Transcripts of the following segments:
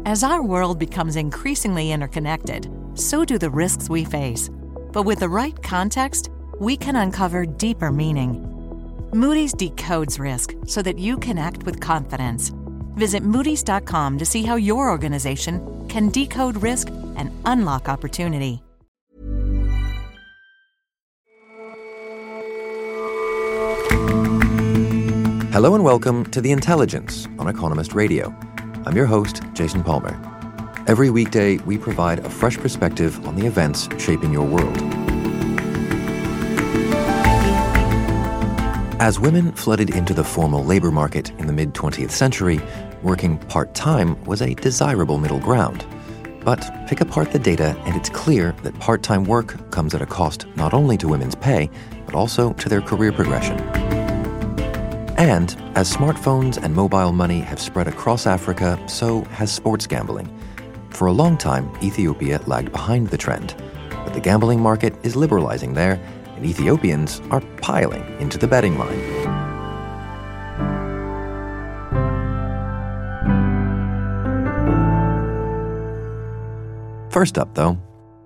As our world becomes increasingly interconnected, so do the risks we face. But with the right context, we can uncover deeper meaning. Moody's decodes risk so that you can act with confidence. Visit Moody's.com to see how your organization can decode risk and unlock opportunity. Hello and welcome to The Intelligence on Economist Radio. I'm your host, Jason Palmer. Every weekday, we provide a fresh perspective on the events shaping your world. As women flooded into the formal labor market in the mid-20th century, working part-time was a desirable middle ground. But pick apart the data and it's clear that part-time work comes at a cost not only to women's pay, but also to their career progression. And as smartphones and mobile money have spread across Africa, so has sports gambling. For a long time, Ethiopia lagged behind the trend, but the gambling market is liberalizing there, and Ethiopians are piling into the betting line. First up, though,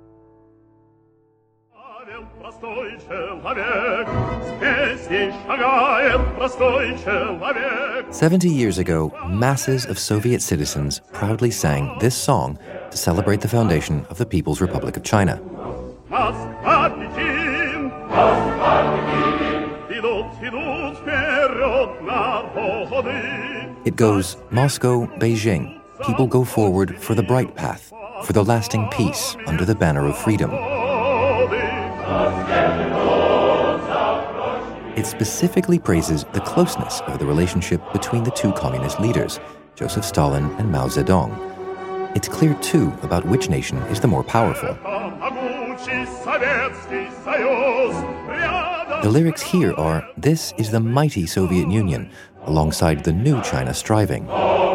70 years ago, masses of Soviet citizens proudly sang this song to celebrate the foundation of the People's Republic of China. It goes, Moscow, Beijing, people go forward for the bright path, for the lasting peace under the banner of freedom. It specifically praises the closeness of the relationship between the two communist leaders, Joseph Stalin and Mao Zedong. It's clear, too, about which nation is the more powerful. The lyrics here are, "This is the mighty Soviet Union, alongside the new China striving."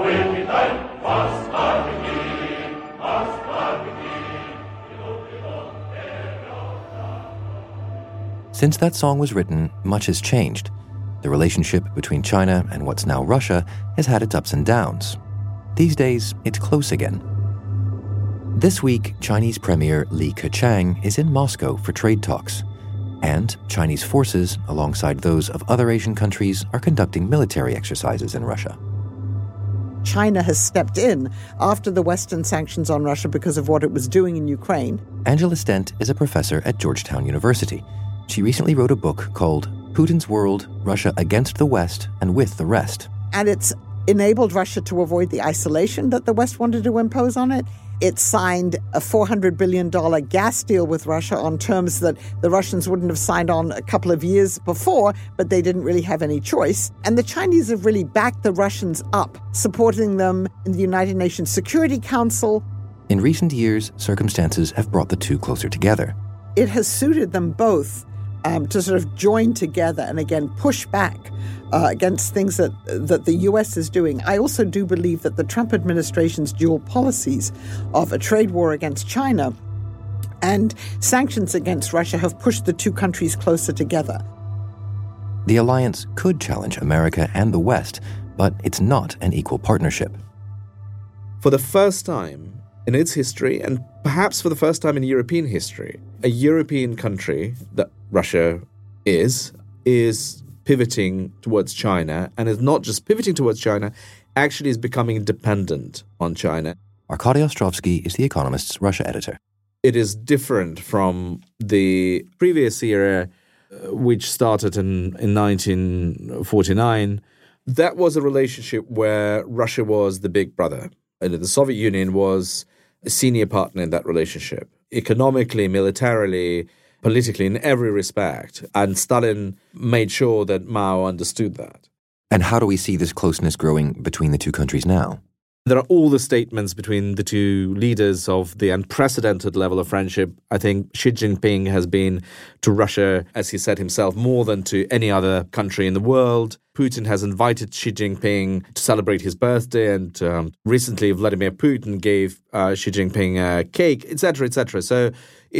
Since that song was written, much has changed. The relationship between China and what's now Russia has had its ups and downs. These days, it's close again. This week, Chinese Premier Li Keqiang is in Moscow for trade talks. And Chinese forces, alongside those of other Asian countries, are conducting military exercises in Russia. China has stepped in after the Western sanctions on Russia because of what it was doing in Ukraine. Angela Stent is a professor at Georgetown University. She recently wrote a book called Putin's World, Russia Against the West and With the Rest. And it's enabled Russia to avoid the isolation that the West wanted to impose on it. It signed a $400 billion gas deal with Russia on terms that the Russians wouldn't have signed on a couple of years before, but they didn't really have any choice. And the Chinese have really backed the Russians up, supporting them in the United Nations Security Council. In recent years, circumstances have brought the two closer together. It has suited them both to sort of join together and again push back against things that the U.S. is doing. I also do believe that the Trump administration's dual policies of a trade war against China and sanctions against Russia have pushed the two countries closer together. The alliance could challenge America and the West, but it's not an equal partnership. For the first time in its history, and perhaps for the first time in European history, a European country that Russia is pivoting towards China, and is not just pivoting towards China, actually is becoming dependent on China. Arkady Ostrovsky is The Economist's Russia editor. It is different from the previous era, which started in 1949. That was a relationship where Russia was the big brother. And the Soviet Union was a senior partner in that relationship, economically, militarily, politically, in every respect. And Stalin made sure that Mao understood that. And how do we see this closeness growing between the two countries now? There are all the statements between the two leaders of the unprecedented level of friendship. I think Xi Jinping has been to Russia, as he said himself, more than to any other country in the world. Putin has invited Xi Jinping to celebrate his birthday, and recently Vladimir Putin gave Xi Jinping a cake, etc., etc. So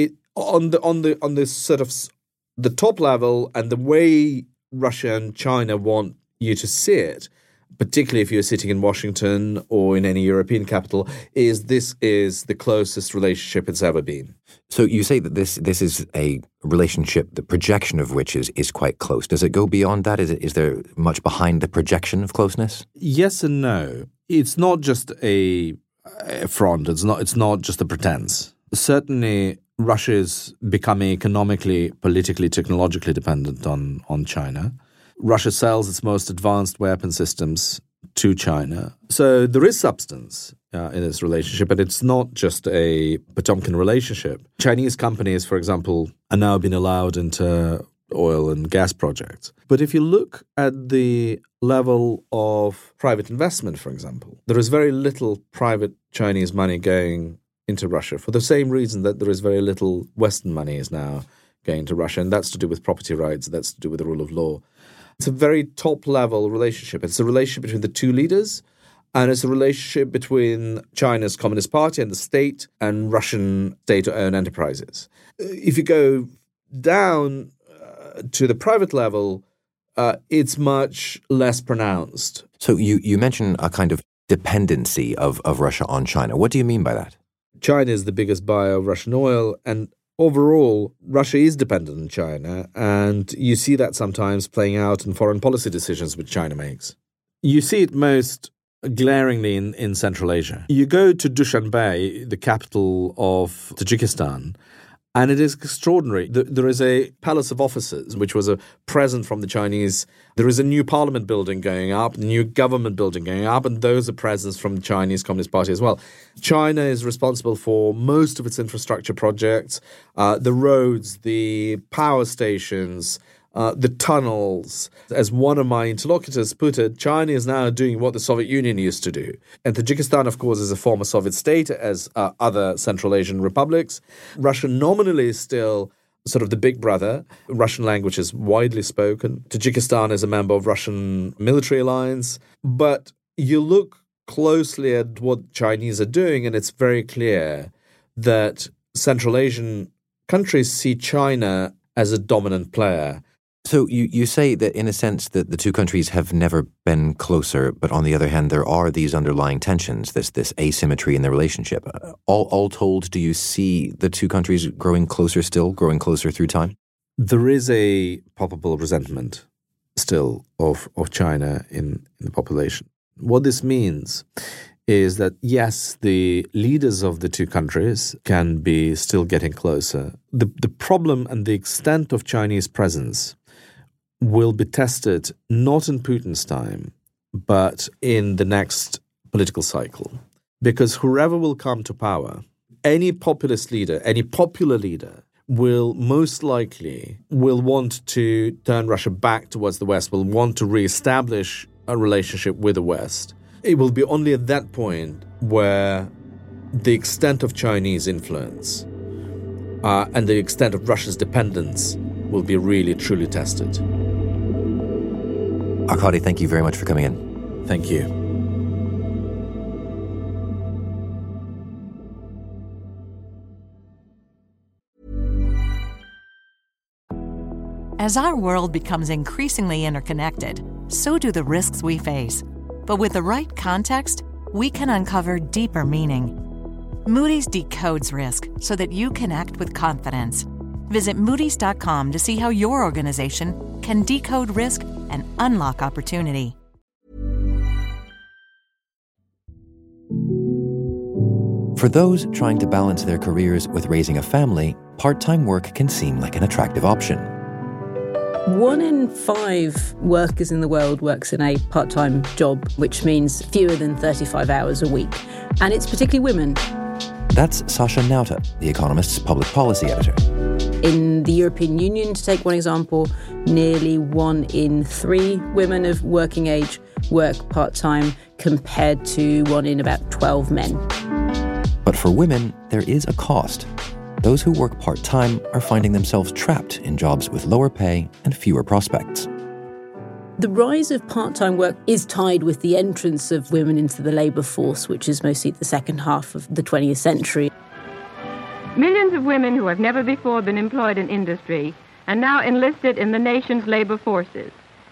on this sort of the top level and the way Russia and China want you to see it, particularly if you're sitting in Washington or in any European capital, is this is the closest relationship it's ever been. So you say that this is a relationship, the projection of which is quite close. Does it go beyond that? Is there much behind the projection of closeness? Yes and no. It's not just a front. It's not just a pretense. Certainly, Russia is becoming economically, politically, technologically dependent on China. Russia sells its most advanced weapon systems to China. So there is substance in this relationship, but it's not just a Potemkin relationship. Chinese companies, for example, are now being allowed into oil and gas projects. But if you look at the level of private investment, for example, there is very little private Chinese money going into Russia for the same reason that there is very little Western money is now going to Russia, and that's to do with property rights, that's to do with the rule of law. It's a very top-level relationship. It's a relationship between the two leaders, and it's a relationship between China's Communist Party and the state and Russian state-owned enterprises. If you go down to the private level, it's much less pronounced. So you mentioned a kind of dependency of Russia on China. What do you mean by that? China is the biggest buyer of Russian oil, and overall, Russia is dependent on China, and you see that sometimes playing out in foreign policy decisions which China makes. You see it most glaringly in Central Asia. You go to Dushanbe, the capital of Tajikistan, and it is extraordinary. There is a palace of officers, which was a present from the Chinese. There is a new parliament building going up, a new government building going up, and those are presents from the Chinese Communist Party as well. China is responsible for most of its infrastructure projects, the roads, the power stations, the tunnels. As one of my interlocutors put it, China is now doing what the Soviet Union used to do. And Tajikistan, of course, is a former Soviet state, as other Central Asian republics. Russia nominally is still sort of the big brother. Russian language is widely spoken. Tajikistan is a member of Russian military alliance. But you look closely at what Chinese are doing, and it's very clear that Central Asian countries see China as a dominant player. So you say that in a sense that the two countries have never been closer, but on the other hand, there are these underlying tensions, this asymmetry in the relationship. All told, do you see the two countries growing closer through time? There is a palpable resentment still of China in the population. What this means is that, yes, the leaders of the two countries can be still getting closer. The problem and the extent of Chinese presence will be tested not in Putin's time, but in the next political cycle. Because whoever will come to power, any populist leader, any popular leader, will most likely want to turn Russia back towards the West, will want to reestablish a relationship with the West. It will be only at that point where the extent of Chinese influence and the extent of Russia's dependence will be really, truly tested. Arkady, thank you very much for coming in. Thank you. As our world becomes increasingly interconnected, so do the risks we face. But with the right context, we can uncover deeper meaning. Moody's decodes risk so that you can act with confidence. Visit Moody's.com to see how your organization can decode risk and unlock opportunity. For those trying to balance their careers with raising a family, part-time work can seem like an attractive option. 1 in 5 workers in the world works in a part-time job, which means fewer than 35 hours a week. And it's particularly women. That's Sasha Nauta, The Economist's public policy editor. In the European Union, to take one example, nearly 1 in 3 women of working age work part-time compared to 1 in about 12 men. But for women, there is a cost. Those who work part-time are finding themselves trapped in jobs with lower pay and fewer prospects. The rise of part-time work is tied with the entrance of women into the labour force, which is mostly the second half of the 20th century. Millions of women who have never before been employed in industry are now enlisted in the nation's labour forces.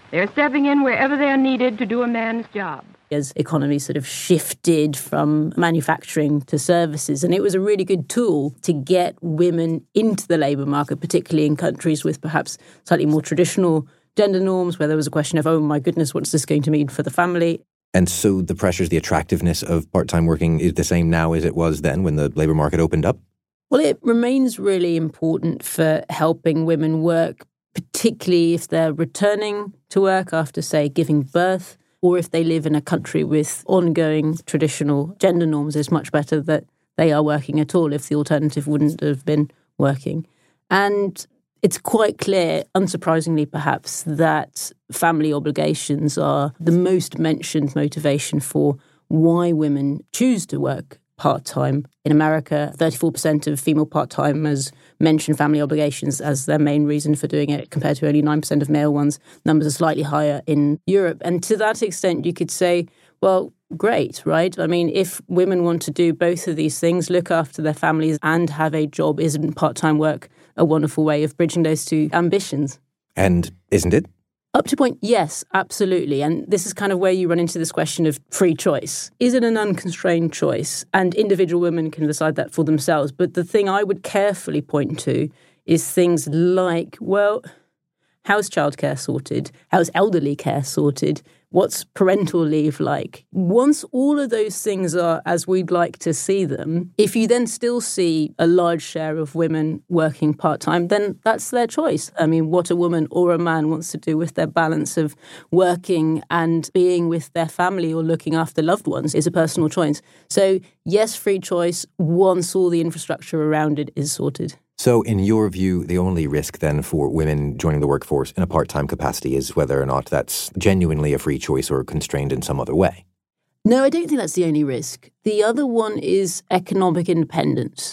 They're stepping in wherever they are needed to do a man's job. As economies sort of shifted from manufacturing to services. And it was a really good tool to get women into the labour market, particularly in countries with perhaps slightly more traditional gender norms, where there was a question of, oh my goodness, what's this going to mean for the family? And so the pressures, the attractiveness of part-time working is the same now as it was then when the labour market opened up? Well, it remains really important for helping women work, particularly if they're returning to work after, say, giving birth, or if they live in a country with ongoing traditional gender norms. It's much better that they are working at all if the alternative wouldn't have been working. And it's quite clear, unsurprisingly perhaps, that family obligations are the most mentioned motivation for why women choose to work part-time. In America, 34% of female part-timers mention family obligations as their main reason for doing it, compared to only 9% of male ones. Numbers are slightly higher in Europe. And to that extent, you could say, well, great, right? I mean, if women want to do both of these things, look after their families and have a job, isn't part-time work a wonderful way of bridging those two ambitions? And isn't it? Up to a point, yes, absolutely. And this is kind of where you run into this question of free choice. Is it an unconstrained choice? And individual women can decide that for themselves. But the thing I would carefully point to is things like, well, how's childcare sorted? How's elderly care sorted? What's parental leave like? Once all of those things are as we'd like to see them, if you then still see a large share of women working part-time, then that's their choice. I mean, what a woman or a man wants to do with their balance of working and being with their family or looking after loved ones is a personal choice. So yes, free choice once all the infrastructure around it is sorted. So in your view, the only risk then for women joining the workforce in a part-time capacity is whether or not that's genuinely a free choice or constrained in some other way? No, I don't think that's the only risk. The other one is economic independence.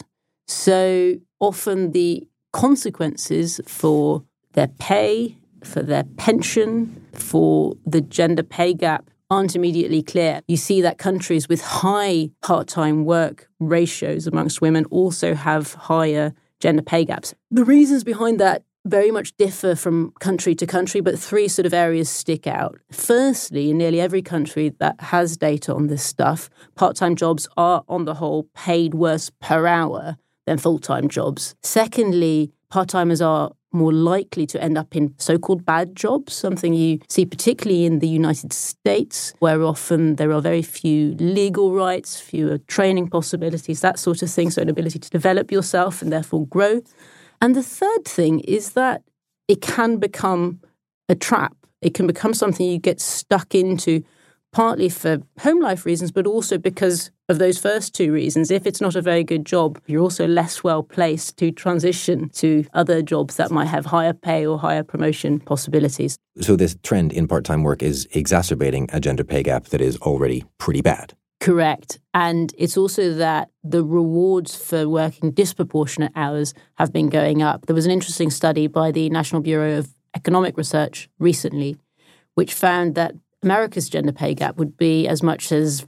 So often the consequences for their pay, for their pension, for the gender pay gap aren't immediately clear. You see that countries with high part-time work ratios amongst women also have higher gender pay gaps. The reasons behind that very much differ from country to country, but three sort of areas stick out. Firstly, in nearly every country that has data on this stuff, part-time jobs are, on the whole, paid worse per hour than full-time jobs. Secondly, part-timers are more likely to end up in so-called bad jobs, something you see particularly in the United States, where often there are very few legal rights, fewer training possibilities, that sort of thing, so an ability to develop yourself and therefore grow. And the third thing is that it can become a trap. It can become something you get stuck into, partly for home life reasons, but also because of those first two reasons. If it's not a very good job, you're also less well placed to transition to other jobs that might have higher pay or higher promotion possibilities. So this trend in part-time work is exacerbating a gender pay gap that is already pretty bad. Correct. And it's also that the rewards for working disproportionate hours have been going up. There was an interesting study by the National Bureau of Economic Research recently, which found that America's gender pay gap would be as much as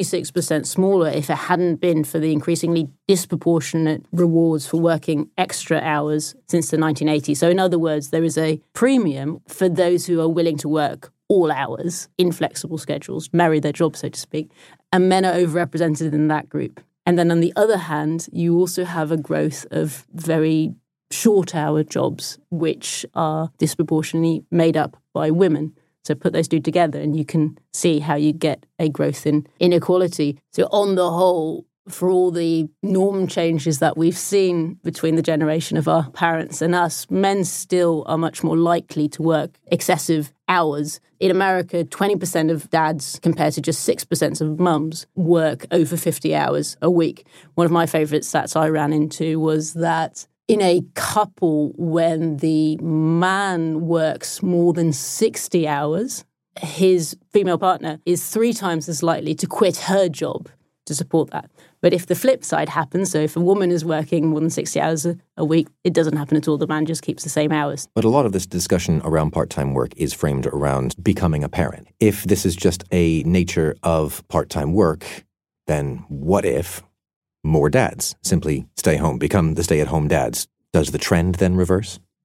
46% smaller if it hadn't been for the increasingly disproportionate rewards for working extra hours since the 1980s. So in other words, there is a premium for those who are willing to work all hours in flexible schedules, marry their job, so to speak, and men are overrepresented in that group. And then on the other hand, you also have a growth of very short-hour jobs, which are disproportionately made up by women. So put those two together and you can see how you get a growth in inequality. So on the whole, for all the norm changes that we've seen between the generation of our parents and us, men still are much more likely to work excessive hours. In America, 20% of dads, compared to just 6% of mums, work over 50 hours a week. One of my favourite stats I ran into was that in a couple, when the man works more than 60 hours, his female partner is 3 times as likely to quit her job to support that. But if the flip side happens, so if a woman is working more than 60 hours a week, it doesn't happen at all. The man just keeps the same hours. But a lot of this discussion around part-time work is framed around becoming a parent. If this is just a nature of part-time work, then what if more dads simply stay home, become the stay-at-home dads? Does the trend then reverse?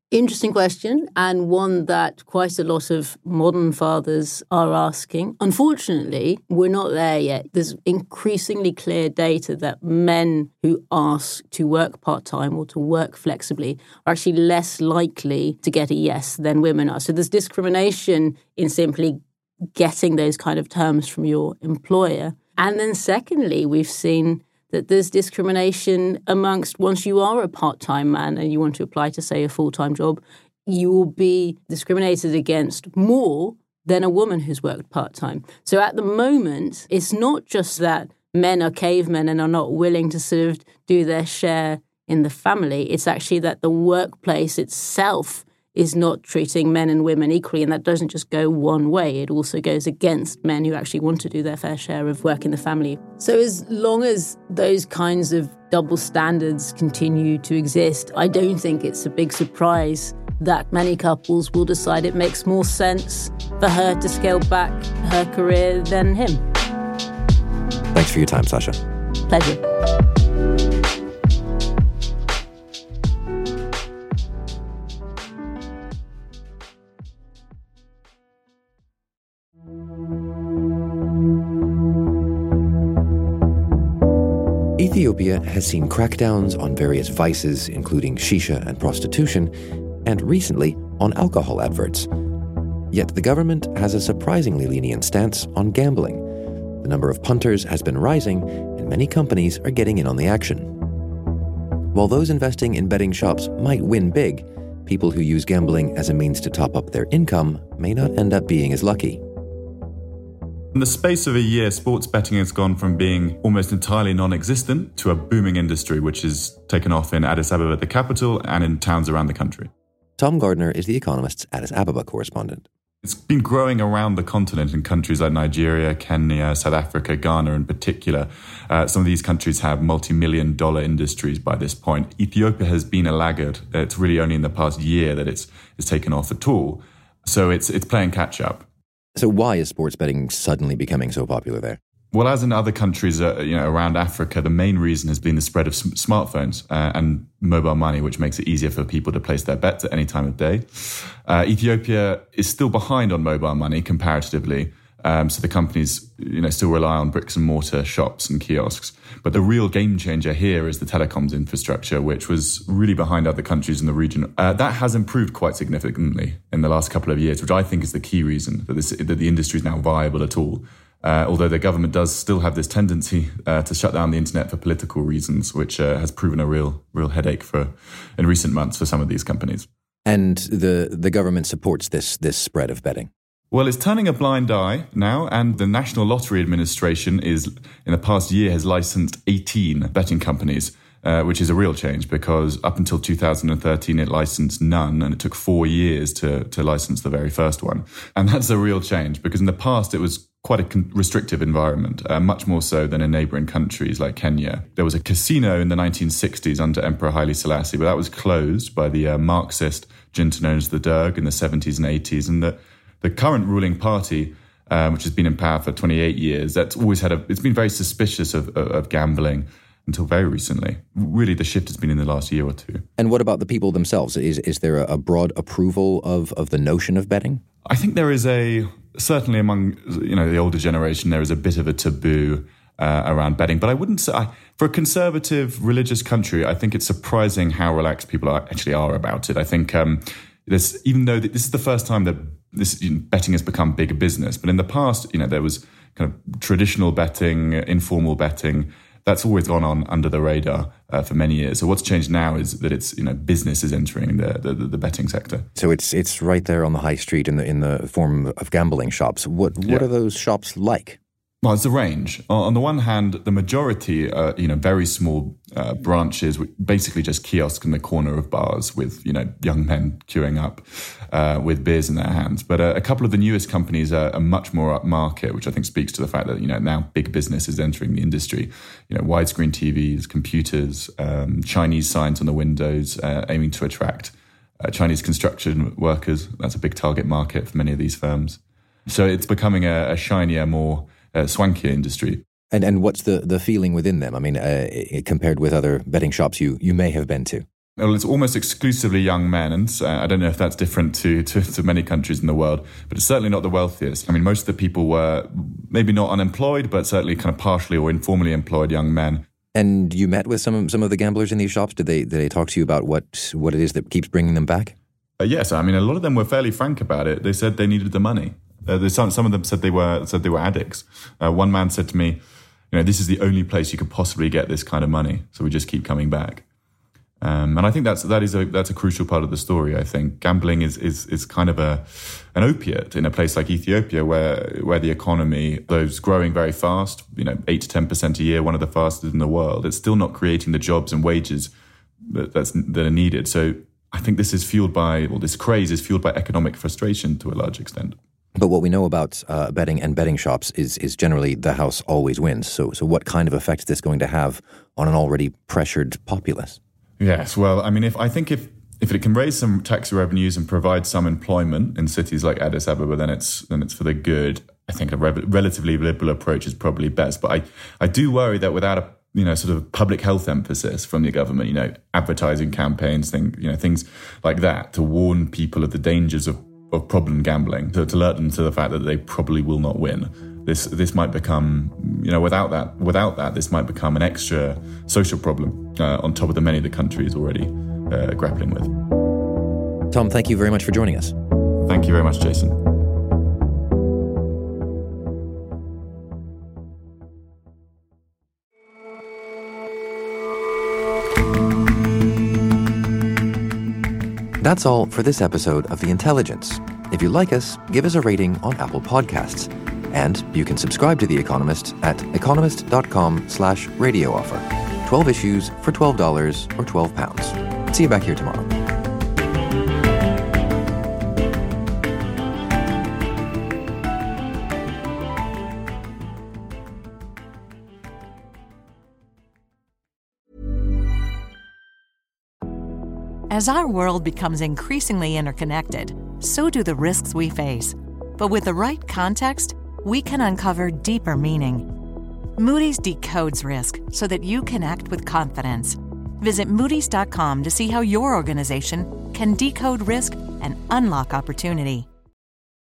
Interesting question, and one that quite a lot of modern fathers are asking. Unfortunately, we're not there yet. There's increasingly clear data that men who ask to work part-time or to work flexibly are actually less likely to get a yes than women are. So there's discrimination in simply getting those kind of terms from your employer. And then secondly, we've seen that there's discrimination amongst, once you are a part-time man and you want to apply to, say, a full-time job, you will be discriminated against more than a woman who's worked part-time. So at the moment, it's not just that men are cavemen and are not willing to sort of do their share in the family. It's actually that the workplace itself is not treating men and women equally, and that doesn't just go one way. It also goes against men who actually want to do their fair share of work in the family. So as long as those kinds of double standards continue to exist, I don't think it's a big surprise that many couples will decide it makes more sense for her to scale back her career than him. Thanks for your time, Sasha. Pleasure. Ethiopia has seen crackdowns on various vices, including shisha and prostitution, and recently on alcohol adverts. Yet the government has a surprisingly lenient stance on gambling. The number of punters has been rising, and many companies are getting in on the action. While those investing in betting shops might win big, people who use gambling as a means to top up their income may not end up being as lucky. In the space of a year, sports betting has gone from being almost entirely non-existent to a booming industry, which has taken off in Addis Ababa, the capital, and in towns around the country. Tom Gardner is The Economist's Addis Ababa correspondent. It's been growing around the continent in countries like Nigeria, Kenya, South Africa, Ghana in particular. Some of these countries have multi-million-dollar industries by this point. Ethiopia has been a laggard. It's really only in the past year that it's taken off at all. So it's playing catch-up. So why is sports betting suddenly becoming so popular there? Well, as in other countries around Africa, the main reason has been the spread of smartphones and mobile money, which makes it easier for people to place their bets at any time of day. Ethiopia is still behind on mobile money comparatively, so the companies still rely on bricks and mortar shops and kiosks. But the real game changer here is the telecoms infrastructure, which was really behind other countries in the region. That has improved quite significantly in the last couple of years, which I think is the key reason that the industry is now viable at all. Although the government does still have this tendency to shut down the internet for political reasons, which has proven a real headache in recent months for some of these companies. And the government supports this spread of betting? Well, it's turning a blind eye now, and the National Lottery Administration in the past year has licensed 18 betting companies, which is a real change because up until 2013 it licensed none, and it took 4 years to license the very first one. And that's a real change because in the past it was quite a restrictive environment, much more so than in neighbouring countries like Kenya. There was a casino in the 1960s under Emperor Haile Selassie, but that was closed by the Marxist junta known as the Derg in the 70s and 80s, and the current ruling party, which has been in power for 28 years, that's always it's been very suspicious of gambling until very recently. Really, the shift has been in the last year or two. And what about the people themselves? Is there a broad approval of the notion of betting? I think there is certainly among the older generation, there is a bit of a taboo around betting. But I wouldn't say, for a conservative religious country, I think it's surprising how relaxed people actually are about it. I think even though this is the first time that betting has become big business, but in the past, there was kind of traditional betting, informal betting. That's always gone on under the radar for many years. So what's changed now is that it's business is entering the betting sector. So it's right there on the high street in the form of gambling shops. What are those shops like? Well, it's a range. On the one hand, the majority are, very small branches, basically just kiosks in the corner of bars with, young men queuing up with beers in their hands. But a couple of the newest companies are much more upmarket, which I think speaks to the fact that, now big business is entering the industry. Widescreen TVs, computers, Chinese signs on the windows, aiming to attract Chinese construction workers. That's a big target market for many of these firms. So it's becoming a shinier, more swankier industry. And what's the feeling within them? I mean, compared with other betting shops you may have been to? Well, it's almost exclusively young men, and I don't know if that's different to many countries in the world, but it's certainly not the wealthiest. I mean, most of the people were maybe not unemployed, but certainly kind of partially or informally employed young men. And you met with some of the gamblers in these shops? Did they talk to you about what it is that keeps bringing them back? Yes, I mean, a lot of them were fairly frank about it. They said they needed the money. Some of them said they were addicts. One man said to me, this is the only place you could possibly get this kind of money, so we just keep coming back. And I think that's a crucial part of the story. I think gambling is kind of an opiate in a place like Ethiopia, where the economy, though it's growing very fast, 8 to 10% a year, one of the fastest in the world, it's still not creating the jobs and wages that are needed. So I think this craze is fueled by economic frustration to a large extent. But what we know about betting and betting shops is generally the house always wins. So what kind of effect is this going to have on an already pressured populace? Yes, well, I mean, if it can raise some tax revenues and provide some employment in cities like Addis Ababa, then it's for the good. I think a relatively liberal approach is probably best. But I do worry that without a sort of public health emphasis from the government, advertising campaigns, things like that, to warn people of the dangers of problem gambling, to alert them to the fact that they probably will not win. This might become, without that, this might become an extra social problem on top of the many the country is already grappling with. Tom, thank you very much for joining us. Thank you very much, Jason. That's all for this episode of The Intelligence. If you like us, give us a rating on Apple Podcasts. And you can subscribe to The Economist at economist.com/radio offer. 12 issues for $12 or £12. See you back here tomorrow. As our world becomes increasingly interconnected, so do the risks we face. But with the right context, we can uncover deeper meaning. Moody's decodes risk so that you can act with confidence. Visit Moody's.com to see how your organization can decode risk and unlock opportunity.